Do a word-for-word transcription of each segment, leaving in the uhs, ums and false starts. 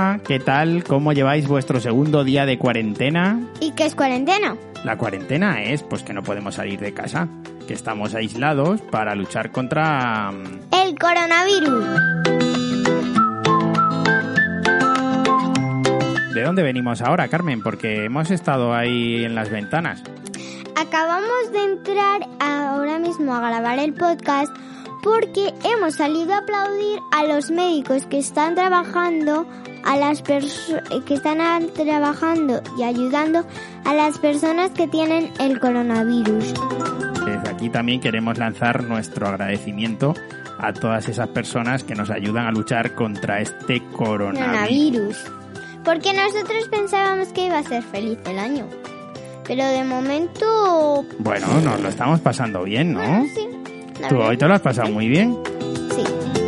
Hola, ¿qué tal? ¿Cómo lleváis vuestro segundo día de cuarentena? ¿Y qué es cuarentena? La cuarentena es pues que no podemos salir de casa, que estamos aislados para luchar contra... el coronavirus. ¿De dónde venimos ahora, Carmen? Porque hemos estado ahí en las ventanas. Acabamos de entrar ahora mismo a grabar el podcast porque hemos salido a aplaudir a los médicos que están trabajando, a las perso- que están a- trabajando y ayudando a las personas que tienen el coronavirus. Desde aquí también queremos lanzar nuestro agradecimiento a todas esas personas que nos ayudan a luchar contra este coronavirus. Coronavirus. Porque nosotros pensábamos que iba a ser feliz el año. Pero de momento... Bueno, nos lo estamos pasando bien, ¿no? Bueno, sí. La Tú verdad hoy te lo has pasado sí. muy bien. Sí.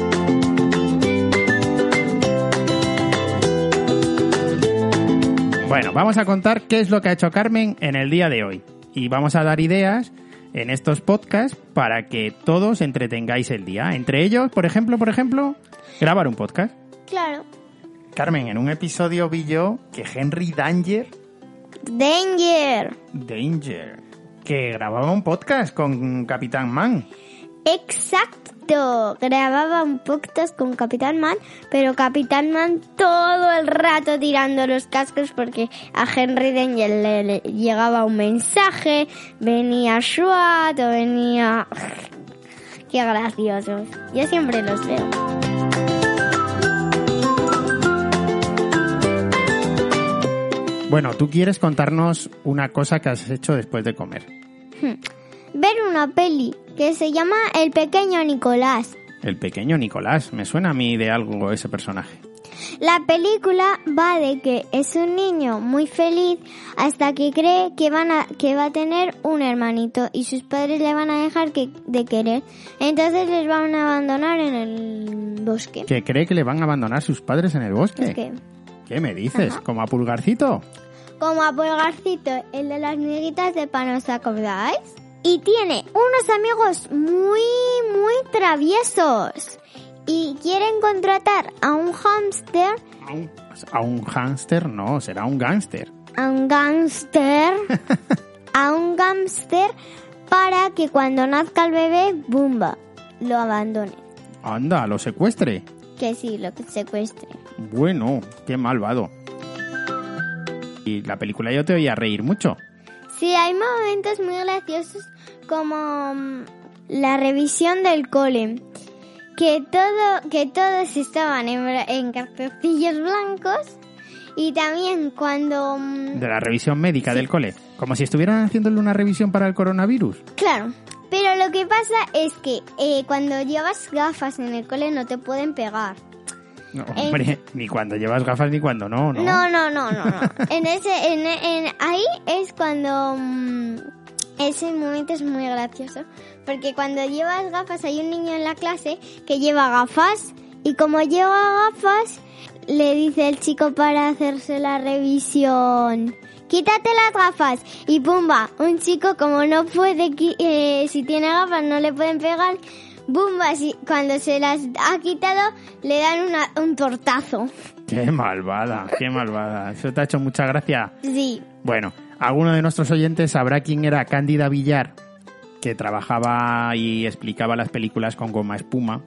Bueno, vamos a contar qué es lo que ha hecho Carmen en el día de hoy. Y vamos a dar ideas en estos podcasts para que todos entretengáis el día. Entre ellos, por ejemplo, por ejemplo, grabar un podcast. Claro. Carmen, en un episodio vi yo que Henry Danger, Danger. Danger, que grababa un podcast con Capitán Man. Exacto. Grababa un podcast con Capitán Man, pero Capitán Man todo el rato tirando los cascos porque a Henry Danger le, le llegaba un mensaje, venía SWAT o venía... Qué graciosos. Yo siempre los veo. Bueno, tú quieres contarnos una cosa que has hecho después de comer. Ver una peli que se llama El pequeño Nicolás. El pequeño Nicolás. Me suena a mí de algo ese personaje. La película va de que es un niño muy feliz hasta que cree que van a que va a tener un hermanito y sus padres le van a dejar que, de querer. Entonces les van a abandonar en el bosque. ¿Que cree que le van a abandonar sus padres en el bosque? Es que, ¿Qué me dices? Ajá. ¿Como a Pulgarcito? como a Pulgarcito, el de las miguitas de pan, ¿os acordáis? Y tiene unos amigos muy, muy traviesos. Y quieren contratar a un hámster, ¿A un, a un hámster? No, será un gángster. a un gángster, a un gángster para que cuando nazca el bebé, ¡bumba!, lo abandone. Anda, lo secuestre. Que sí, lo que secuestre. Bueno, qué malvado. Y la película yo te oía reír mucho. Sí, hay momentos muy graciosos como mm, la revisión del cole. Que todo, que todos estaban en, en calzoncillos blancos y también cuando... mm, De la revisión médica del cole. Como si estuvieran haciéndole una revisión para el coronavirus. Claro, pero lo que pasa es que eh, cuando llevas gafas en el cole no te pueden pegar. No, hombre, ni cuando llevas gafas ni cuando no, ¿no? No, no, no, no, no. En ese, en, en, ahí es cuando... mm, ese momento es muy gracioso. Porque cuando llevas gafas hay un niño en la clase que lleva gafas. Y como lleva gafas, le dice el chico para hacerse la revisión: quítate las gafas. Y pumba, un chico como no puede, eh, si tiene gafas no le pueden pegar. Bumba, si, cuando se las ha quitado le dan una, un tortazo. Qué malvada, qué malvada. ¿Eso te ha hecho mucha gracia? Sí. Bueno, alguno de nuestros oyentes sabrá quién era Cándida Villar, que trabajaba y explicaba las películas con goma espuma.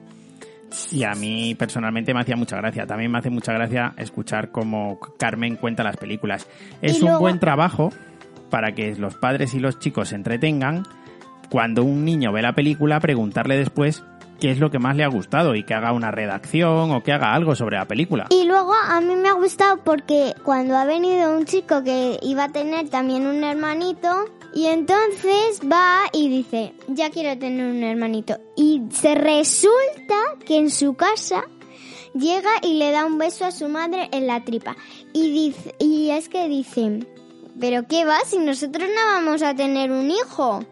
Y a mí personalmente me hacía mucha gracia. También me hace mucha gracia escuchar cómo Carmen cuenta las películas. Es Y un luego- buen trabajo para que los padres y los chicos se entretengan. Cuando un niño ve la película, preguntarle después qué es lo que más le ha gustado y que haga una redacción o que haga algo sobre la película. Y luego a mí me ha gustado porque cuando ha venido un chico que iba a tener también un hermanito, y entonces va y dice: ya quiero tener un hermanito. Y se resulta que en su casa llega y le da un beso a su madre en la tripa. Y dice, y es que dice: ¿pero qué va? Si nosotros no vamos a tener un hijo.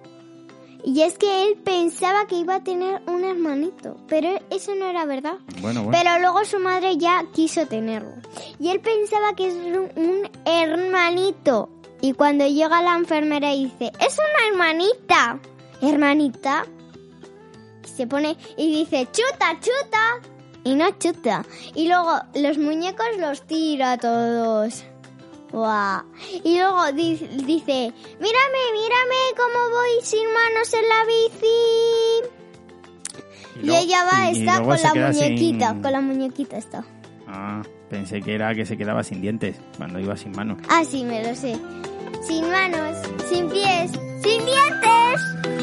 Y es que él pensaba que iba a tener un hermanito, pero eso no era verdad. Bueno, bueno. Pero luego su madre ya quiso tenerlo. Y él pensaba que es un, un hermanito. Y cuando llega la enfermera y dice: ¡es una hermanita! ¿Hermanita? Se pone y dice: ¡chuta, chuta! y no chuta. Y luego los muñecos los tira a todos. ¡Guau! Y luego dice, dice, mírame, mírame cómo voy sin manos en la bici. Y, luego, y ella va, y, está y con la muñequita, sin... con la muñequita está. Ah, pensé que era que se quedaba sin dientes cuando iba sin manos. Ah, sí, me lo sé. Sin manos, sin pies, sin dientes.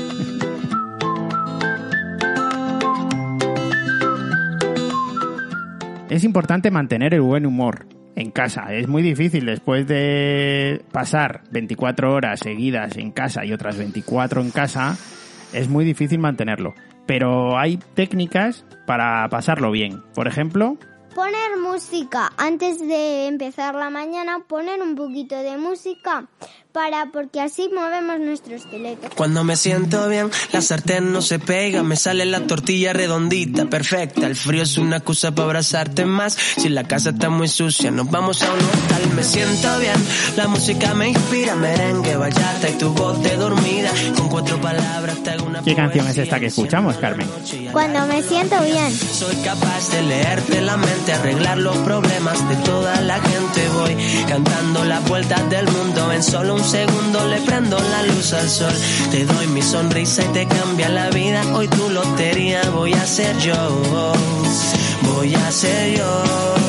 Es importante mantener el buen humor en casa. Es muy difícil después de pasar veinticuatro horas seguidas en casa y otras veinticuatro en casa. Es muy difícil mantenerlo. Pero hay técnicas para pasarlo bien. Por ejemplo, poner música. Antes de empezar la mañana, poner un poquito de música para porque así movemos nuestro esqueleto. Cuando me siento bien, la sartén no se pega, me sale la tortilla redondita, perfecta. El frío es una excusa para abrazarte más. Si la casa está muy sucia, nos vamos a un hotel. Me siento bien, la música me inspira, merengue, bachata y tu voz de dormida. Con cuatro palabras te hago una ¿Qué canción es esta que escuchamos, Carmen? Cuando me siento bien. Soy capaz de leerte la mente, arreglar los problemas de toda la gente. Voy cantando las vueltas del mundo, en solo un segundo le prendo la luz al sol. Te doy mi sonrisa y te cambia la vida. Hoy tu lotería voy a ser yo, voy a ser yo.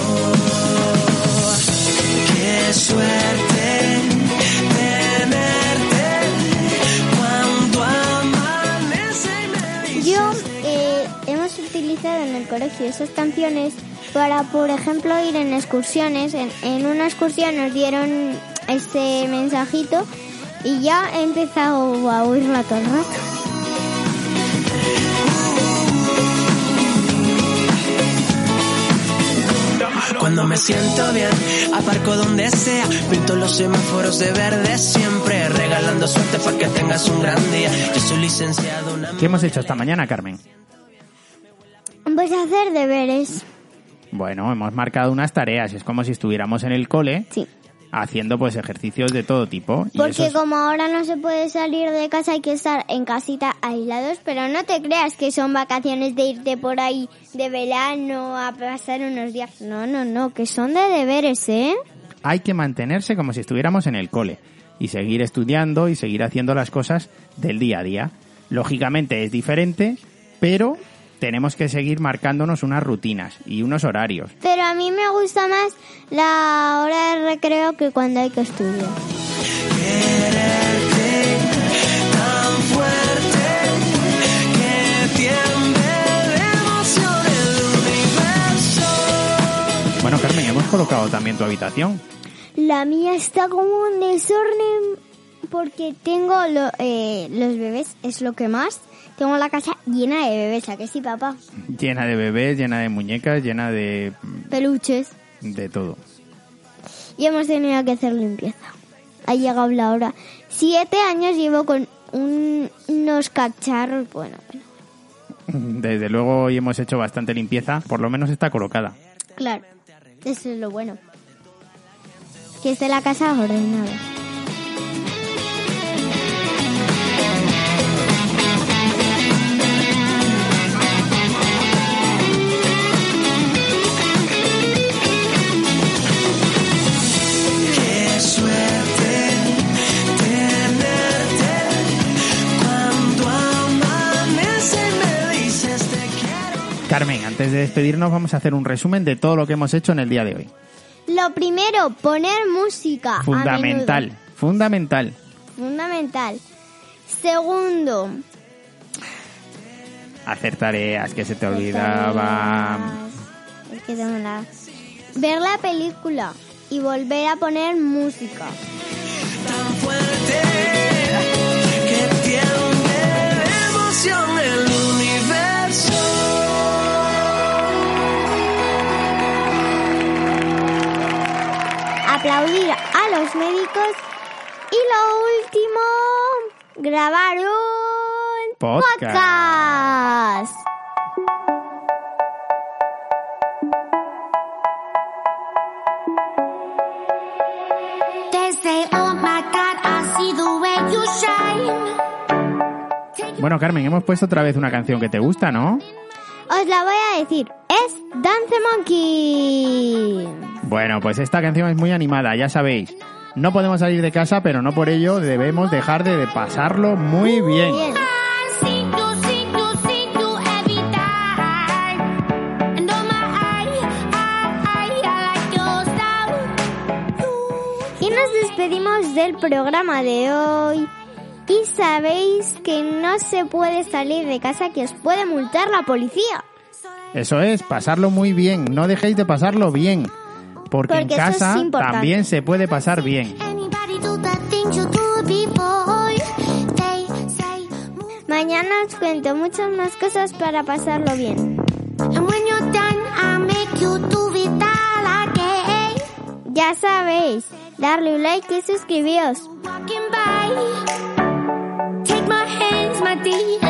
Qué suerte tenerte cuando amanece y me dices. Yo eh, hemos utilizado en el colegio esas canciones para, por ejemplo, ir en excursiones. En, en una excursión nos dieron este mensajito y ya he empezado a oírla todo el rato. Cuando me siento bien, aparco donde sea, pinto los semáforos de verde siempre, regalando suerte para que tengas un gran día. Yo soy licenciado. Una... ¿Qué hemos hecho esta mañana, Carmen? Pues hacer deberes. Bueno, hemos marcado unas tareas, es como si estuviéramos en el cole. Sí. Haciendo pues ejercicios de todo tipo. Y porque esos... como ahora no se puede salir de casa, hay que estar en casita aislados, pero no te creas que son vacaciones de irte por ahí de verano a pasar unos días. No, no, no, que son de deberes, ¿eh? Hay que mantenerse como si estuviéramos en el cole y seguir estudiando y seguir haciendo las cosas del día a día. Lógicamente es diferente, pero tenemos que seguir marcándonos unas rutinas y unos horarios. Pero a mí me gusta más la hora de recreo que cuando hay que estudiar. Quererte tan fuerte que tiemble de emoción el universo. Bueno, Carmen, hemos colocado también tu habitación. La mía está como en desorden porque tengo lo, eh, los bebés, es lo que más. Tengo la casa llena de bebés, ¿a que sí, papá? Llena de bebés, llena de muñecas, llena de... peluches. De todo. Y hemos tenido que hacer limpieza. Ha llegado la hora. Siete años llevo con un, unos cacharros, bueno, bueno. Desde luego hoy hemos hecho bastante limpieza, por lo menos está colocada. Claro, eso es lo bueno. Que esté la casa ordenada. Carmen, antes de despedirnos vamos a hacer un resumen de todo lo que hemos hecho en el día de hoy. Lo primero, poner música. Fundamental, fundamental. Fundamental. Segundo, hacer tareas que se te olvidaban. Es que tengo la... Ver la película y volver a poner música. Tan fuerte que tiene emoción el universo. Aplaudir a los médicos y lo último, grabar un podcast. podcast. Bueno, Carmen, hemos puesto otra vez una canción que te gusta, ¿no? Os la voy a decir. Es Dance Monkey. Bueno, pues esta canción es muy animada, ya sabéis. No podemos salir de casa, pero no por ello debemos dejar de, de pasarlo muy bien. Bien. Y nos despedimos del programa de hoy. Y sabéis que no se puede salir de casa, que os puede multar la policía. Eso es, pasarlo muy bien. No dejéis de pasarlo bien. Porque, Porque en eso es casa importante. también se puede pasar bien. Mañana os cuento muchas más cosas para pasarlo bien. Ya sabéis, darle un like y suscribíos. Take my hands, my dear.